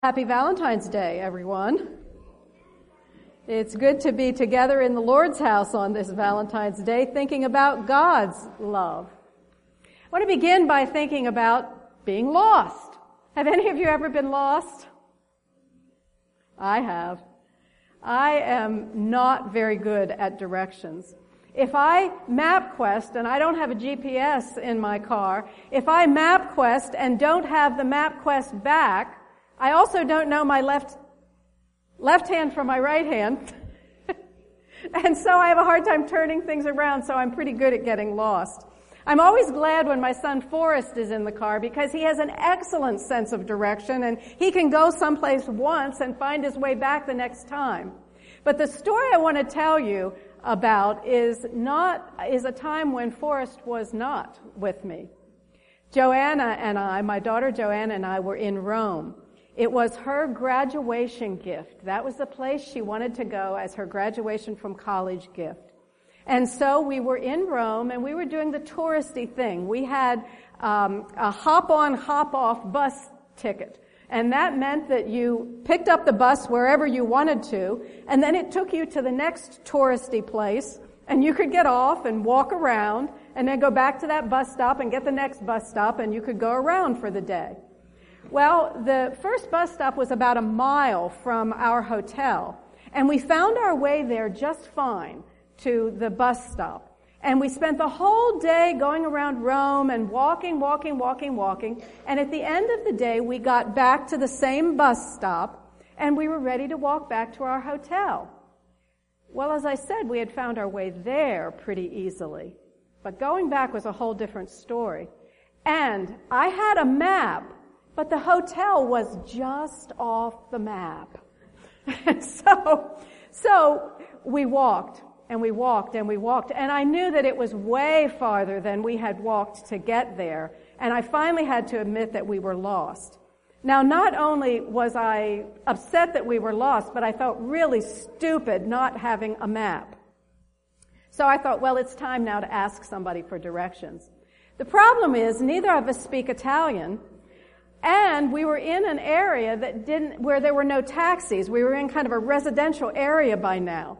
Happy Valentine's Day, everyone. It's good to be together in the Lord's house on this Valentine's Day thinking about God's love. I want to begin by thinking about being lost. Have any of you ever been lost? I have. I am not very good at directions. If I MapQuest and I don't have a GPS in my car, if I MapQuest and don't have the MapQuest back, I also don't know my left hand from my right hand. And so I have a hard time turning things around, so I'm pretty good at getting lost. I'm always glad when my son Forrest is in the car because he has an excellent sense of direction and he can go someplace once and find his way back the next time. But the story I want to tell you about is a time when Forrest was not with me. Joanna and I, my daughter Joanna and I, were in Rome. It was her graduation gift. That was the place she wanted to go as her graduation from college gift. And so we were in Rome and we were doing the touristy thing. We had a hop-on, hop-off bus ticket. And that meant that you picked up the bus wherever you wanted to, and then it took you to the next touristy place, and you could get off and walk around, and then go back to that bus stop and get the next bus stop, and you could go around for the day. Well, the first bus stop was about a mile from our hotel, and we found our way there just fine to the bus stop. And we spent the whole day going around Rome and walking, and at the end of the day, we got back to the same bus stop, and we were ready to walk back to our hotel. Well, as I said, we had found our way there pretty easily, but going back was a whole different story. And I had a map, but the hotel was just off the map. And so we walked, and we walked, and we walked, and I knew that it was way farther than we had walked to get there, and I finally had to admit that we were lost. Now, not only was I upset that we were lost, but I felt really stupid not having a map. So I thought, well, it's time now to ask somebody for directions. The problem is, neither of us speak Italian, and we were in an area where there were no taxis. We were in kind of a residential area by now.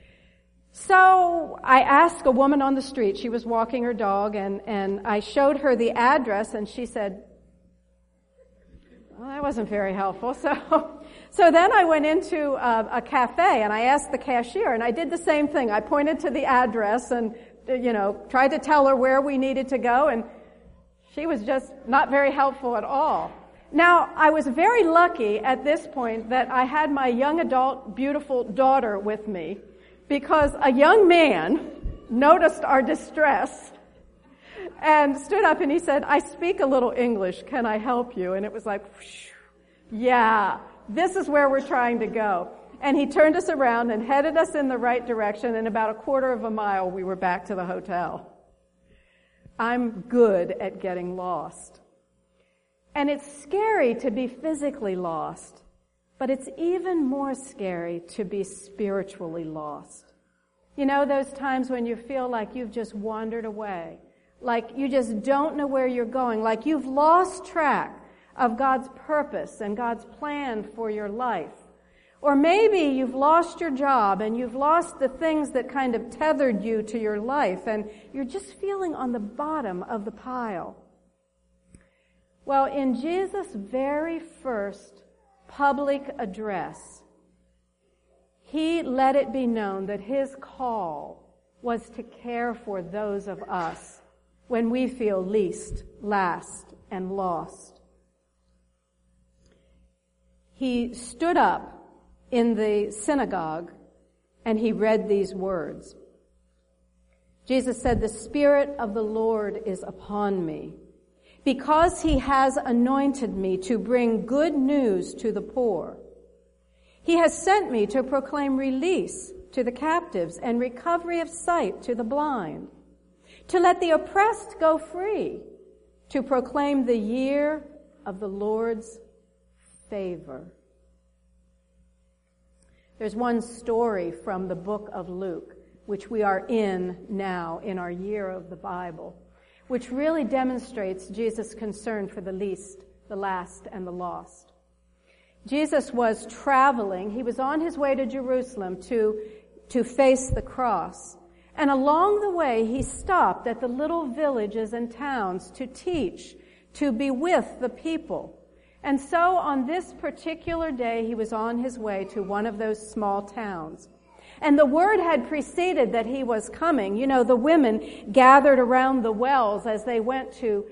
So I asked a woman on the street, she was walking her dog, and I showed her the address, and she said, well, that wasn't very helpful. So then I went into a cafe, and I asked the cashier, and I did the same thing. I pointed to the address and, tried to tell her where we needed to go, and she was just not very helpful at all. Now, I was very lucky at this point that I had my young adult, beautiful daughter with me, because a young man noticed our distress and stood up and he said, I speak a little English, can I help you? And it was like, yeah, this is where we're trying to go. And he turned us around and headed us in the right direction, and about a quarter of a mile we were back to the hotel. I'm good at getting lost. And it's scary to be physically lost, but it's even more scary to be spiritually lost. You know, those times when you feel like you've just wandered away, like you just don't know where you're going, like you've lost track of God's purpose and God's plan for your life. Or maybe you've lost your job and you've lost the things that kind of tethered you to your life, and you're just feeling on the bottom of the pile. Well, in Jesus' very first public address, he let it be known that his call was to care for those of us when we feel least, last, and lost. He stood up in the synagogue, and he read these words. Jesus said, "The Spirit of the Lord is upon me, because he has anointed me to bring good news to the poor. He has sent me to proclaim release to the captives and recovery of sight to the blind, to let the oppressed go free, to proclaim the year of the Lord's favor." There's one story from the book of Luke, which we are in now in our year of the Bible, which really demonstrates Jesus' concern for the least, the last, and the lost. Jesus was traveling. He was on his way to Jerusalem to face the cross. And along the way, he stopped at the little villages and towns to teach, to be with the people. And so on this particular day, he was on his way to one of those small towns. And the word had preceded that he was coming. You know, the women gathered around the wells as they went to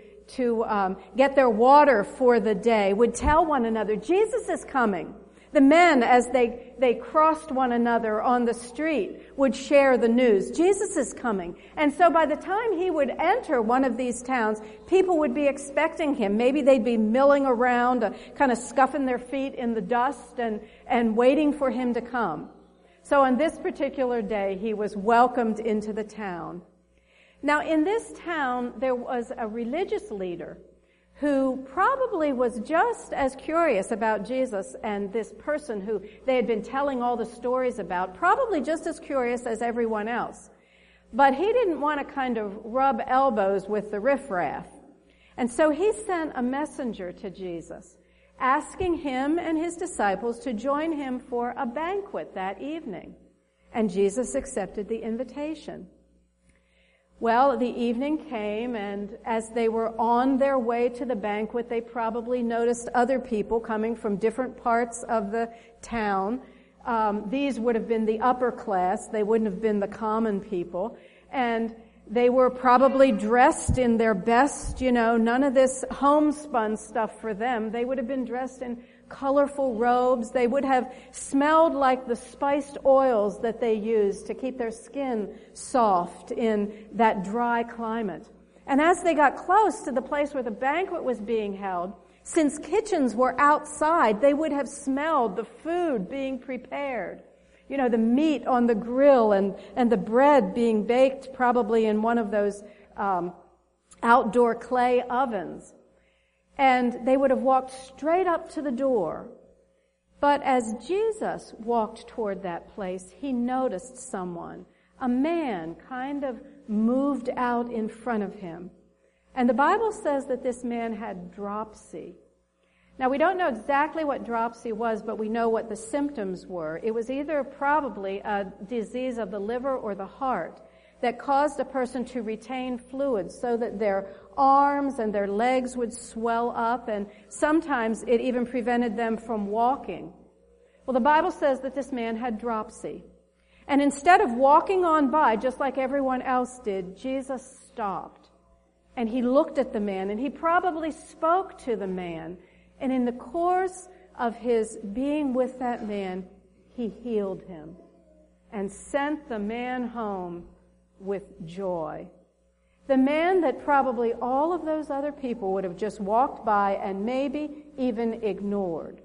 get their water for the day, would tell one another, Jesus is coming. The men, as they crossed one another on the street, would share the news. Jesus is coming. And so by the time he would enter one of these towns, people would be expecting him. Maybe they'd be milling around, kind of scuffing their feet in the dust and waiting for him to come. So on this particular day, he was welcomed into the town. Now, in this town, there was a religious leader who probably was just as curious about Jesus and this person who they had been telling all the stories about, probably just as curious as everyone else. But he didn't want to kind of rub elbows with the riffraff. And so he sent a messenger to Jesus, asking him and his disciples to join him for a banquet that evening. And Jesus accepted the invitation. Well, the evening came, and as they were on their way to the banquet, they probably noticed other people coming from different parts of the town. These would have been the upper class. They wouldn't have been the common people. And they were probably dressed in their best, none of this homespun stuff for them. They would have been dressed in colorful robes. They would have smelled like the spiced oils that they used to keep their skin soft in that dry climate. And as they got close to the place where the banquet was being held, since kitchens were outside, they would have smelled the food being prepared. The meat on the grill and the bread being baked probably in one of those outdoor clay ovens. And they would have walked straight up to the door. But as Jesus walked toward that place, he noticed someone. A man kind of moved out in front of him. And the Bible says that this man had dropsy. Now, we don't know exactly what dropsy was, but we know what the symptoms were. It was either probably a disease of the liver or the heart that caused a person to retain fluids so that their arms and their legs would swell up, and sometimes it even prevented them from walking. Well, the Bible says that this man had dropsy. And instead of walking on by, just like everyone else did, Jesus stopped. And he looked at the man, and he probably spoke to the man. And in the course of his being with that man, he healed him and sent the man home with joy. The man that probably all of those other people would have just walked by and maybe even ignored.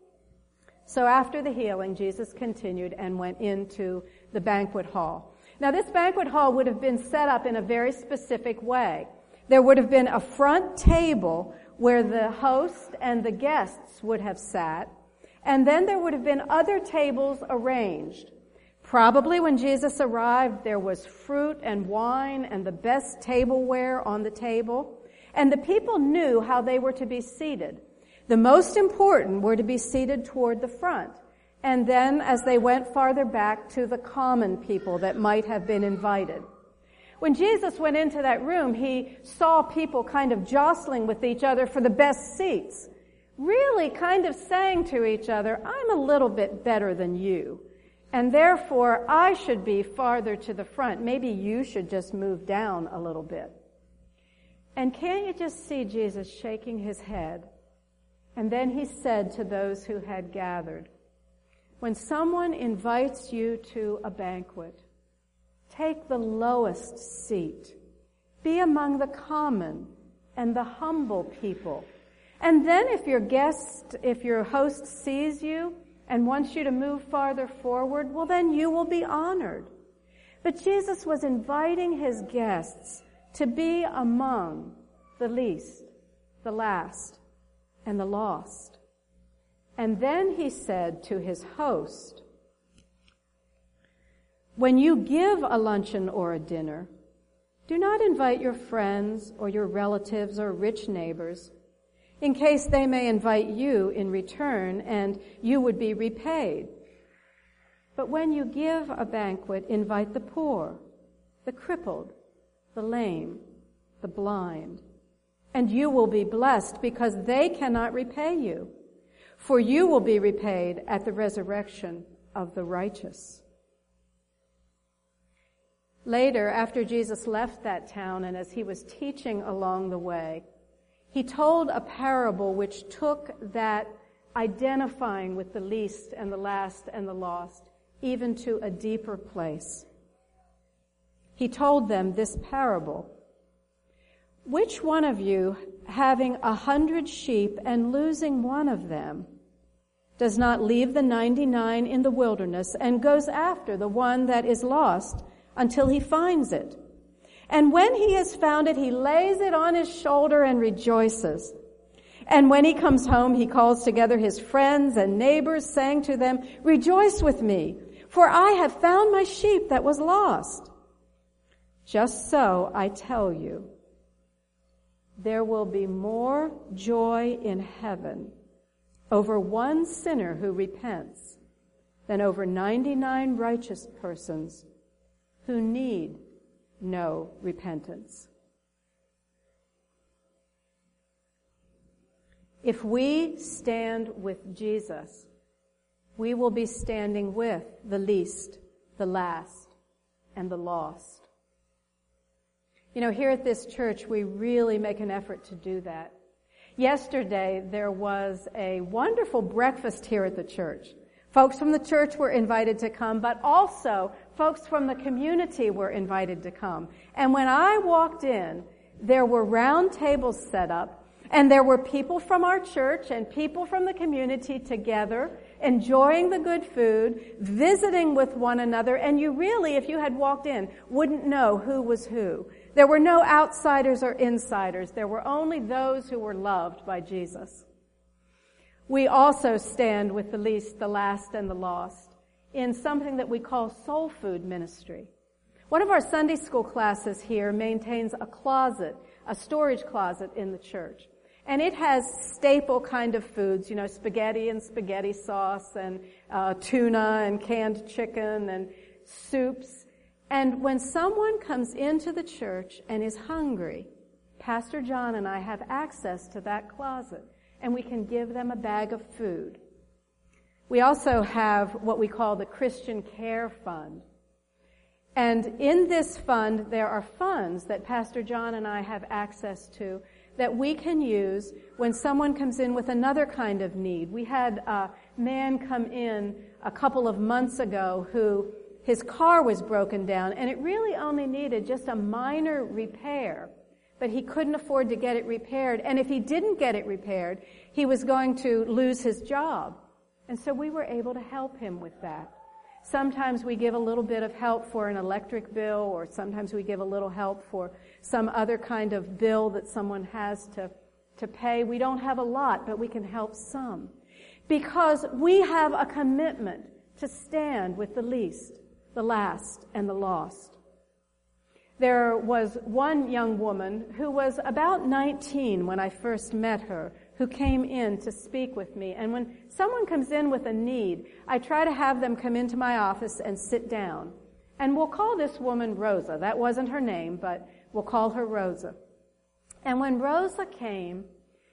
So after the healing, Jesus continued and went into the banquet hall. Now, this banquet hall would have been set up in a very specific way. There would have been a front table where the host and the guests would have sat, and then there would have been other tables arranged. Probably when Jesus arrived, there was fruit and wine and the best tableware on the table, and the people knew how they were to be seated. The most important were to be seated toward the front, and then as they went farther back to the common people that might have been invited. When Jesus went into that room, he saw people kind of jostling with each other for the best seats, really kind of saying to each other, I'm a little bit better than you, and therefore I should be farther to the front. Maybe you should just move down a little bit. And can't you just see Jesus shaking his head? And then he said to those who had gathered, when someone invites you to a banquet, take the lowest seat. Be among the common and the humble people. And then if your host sees you and wants you to move farther forward, well, then you will be honored. But Jesus was inviting his guests to be among the least, the last, and the lost. And then he said to his host, when you give a luncheon or a dinner, do not invite your friends or your relatives or rich neighbors. in case they may invite you in return and you would be repaid. But when you give a banquet, invite the poor, the crippled, the lame, the blind, and you will be blessed because they cannot repay you, for you will be repaid at the resurrection of the righteous. Later, after Jesus left that town and as he was teaching along the way, he told a parable which took that identifying with the least and the last and the lost even to a deeper place. He told them this parable. Which one of you, having 100 sheep and losing one of them, does not leave the 99 in the wilderness and goes after the one that is lost until he finds it? And when he has found it, he lays it on his shoulder and rejoices. And when he comes home, he calls together his friends and neighbors, saying to them, "Rejoice with me, for I have found my sheep that was lost." Just so, I tell you, there will be more joy in heaven over one sinner who repents than over 99 righteous persons who need no repentance. If we stand with Jesus, we will be standing with the least, the last, and the lost. You know, here at this church, we really make an effort to do that. Yesterday, there was a wonderful breakfast here at the church. Folks from the church were invited to come, but also folks from the community were invited to come. And when I walked in, there were round tables set up, and there were people from our church and people from the community together, enjoying the good food, visiting with one another, and you really, if you had walked in, wouldn't know who was who. There were no outsiders or insiders. There were only those who were loved by Jesus. We also stand with the least, the last, and the lost in something that we call soul food ministry. One of our Sunday school classes here maintains a closet, a storage closet in the church. And it has staple kind of foods, you know, spaghetti and spaghetti sauce and tuna and canned chicken and soups. And when someone comes into the church and is hungry, Pastor John and I have access to that closet, and we can give them a bag of food. We also have what we call the Christian Care Fund. And in this fund, there are funds that Pastor John and I have access to that we can use when someone comes in with another kind of need. We had a man come in a couple of months ago who his car was broken down, and it really only needed just a minor repair, but he couldn't afford to get it repaired. And if he didn't get it repaired, he was going to lose his job. And so we were able to help him with that. Sometimes we give a little bit of help for an electric bill, or sometimes we give a little help for some other kind of bill that someone has to pay. We don't have a lot, but we can help some. Because we have a commitment to stand with the least, the last, and the lost. There was one young woman who was about 19 when I first met her, who came in to speak with me. And when someone comes in with a need, I try to have them come into my office and sit down. And we'll call this woman Rosa. That wasn't her name, but we'll call her Rosa. And when Rosa came,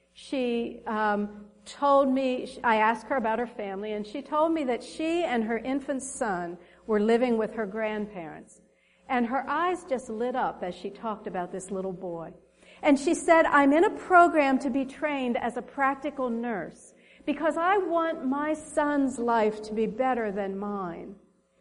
she told me, I asked her about her family, and she told me that she and her infant son were living with her grandparents. And her eyes just lit up as she talked about this little boy. And she said, "I'm in a program to be trained as a practical nurse because I want my son's life to be better than mine."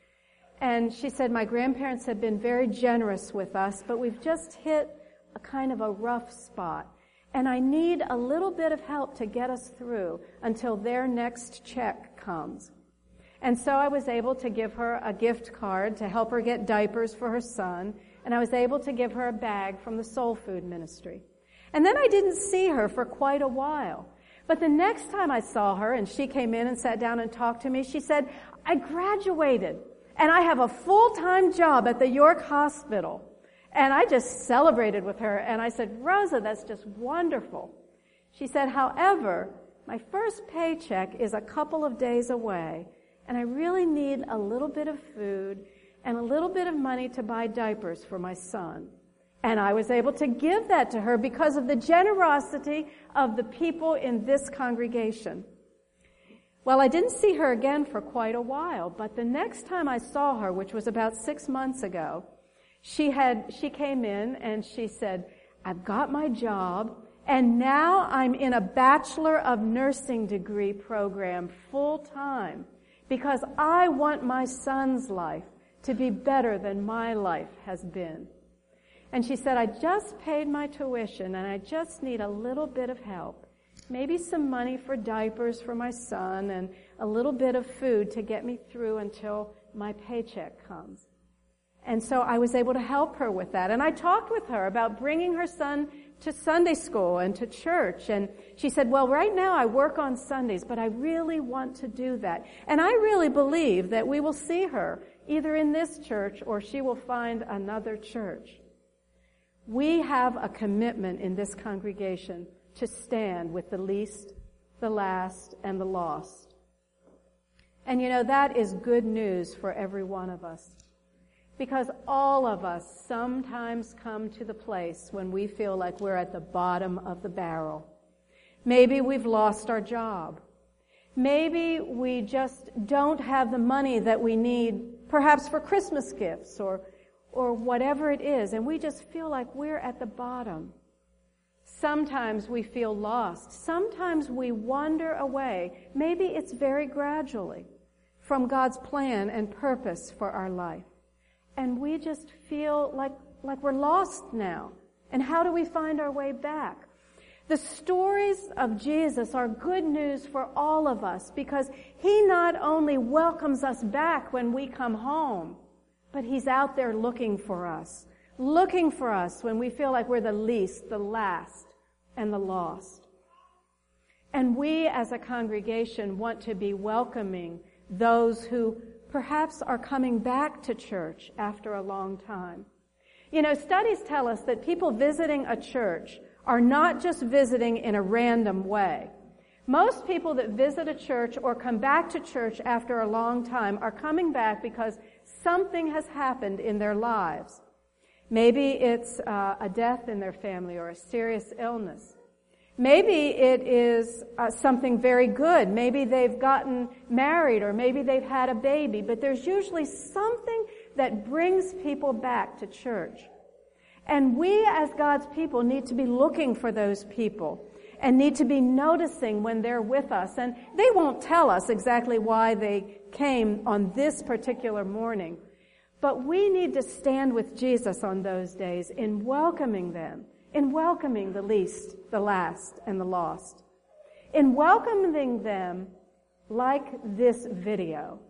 And she said, "My grandparents have been very generous with us, but we've just hit a kind of a rough spot. And I need a little bit of help to get us through until their next check comes." And so I was able to give her a gift card to help her get diapers for her son, and I was able to give her a bag from the Soul Food Ministry. And then I didn't see her for quite a while. But the next time I saw her and she came in and sat down and talked to me, she said, "I graduated and I have a full-time job at the York Hospital." And I just celebrated with her and I said, "Rosa, that's just wonderful." She said, however, my first paycheck is a couple of days away, and I really need a little bit of food and a little bit of money to buy diapers for my son. And I was able to give that to her because of the generosity of the people in this congregation. Well, I didn't see her again for quite a while, but the next time I saw her, which was about 6 months ago, she came in and she said, I've got my job, and now I'm in a Bachelor of Nursing degree program full time because I want my son's life to be better than my life has been. And she said, I just paid my tuition and I just need a little bit of help. Maybe some money for diapers for my son and a little bit of food to get me through until my paycheck comes. And so I was able to help her with that. And I talked with her about bringing her son to Sunday school and to church. And she said, well, right now I work on Sundays, but I really want to do that. And I really believe that we will see her either in this church or she will find another church. We have a commitment in this congregation to stand with the least, the last, and the lost. And you know, that is good news for every one of us. Because all of us sometimes come to the place when we feel like we're at the bottom of the barrel. Maybe we've lost our job. Maybe we just don't have the money that we need, perhaps for Christmas gifts or whatever it is, and we just feel like we're at the bottom. Sometimes we feel lost. Sometimes we wander away. Maybe it's very gradually from God's plan and purpose for our life. And we just feel like we're lost now. And how do we find our way back? The stories of Jesus are good news for all of us because He not only welcomes us back when we come home, but He's out there looking for us when we feel like we're the least, the last, and the lost. And we as a congregation want to be welcoming those who perhaps are coming back to church after a long time. You know, studies tell us that people visiting a church are not just visiting in a random way. Most people that visit a church or come back to church after a long time are coming back because something has happened in their lives. Maybe it's a death in their family or a serious illness. Maybe it is something very good. Maybe they've gotten married or maybe they've had a baby. But there's usually something that brings people back to church. And we as God's people need to be looking for those people and need to be noticing when they're with us. And they won't tell us exactly why they came on this particular morning. But we need to stand with Jesus on those days in welcoming them. In welcoming the least, the last, and the lost. In welcoming them like this video.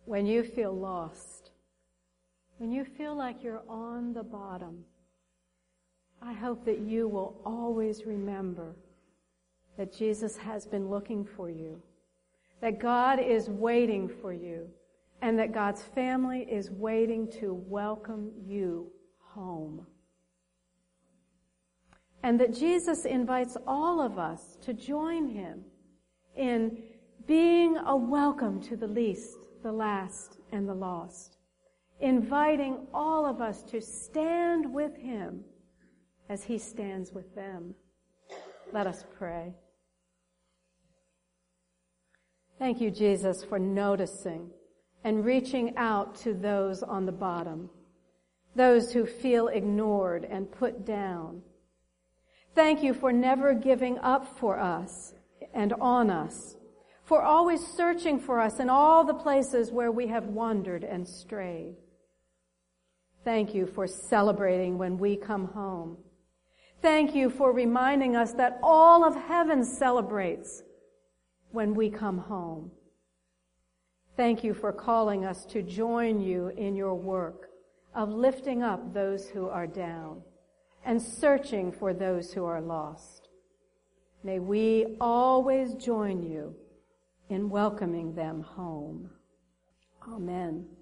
when you feel lost, when you feel like you're on the bottom, I hope that you will always remember that Jesus has been looking for you, that God is waiting for you, and that God's family is waiting to welcome you home. And that Jesus invites all of us to join him in being a welcome to the least, the last, and the lost, inviting all of us to stand with him as he stands with them. Let us pray. Thank you, Jesus, for noticing and reaching out to those on the bottom, those who feel ignored and put down. Thank you for never giving up for us and on us, for always searching for us in all the places where we have wandered and strayed. Thank you for celebrating when we come home. Thank you for reminding us that all of heaven celebrates when we come home. Thank you for calling us to join you in your work of lifting up those who are down and searching for those who are lost. May we always join you in welcoming them home. Amen.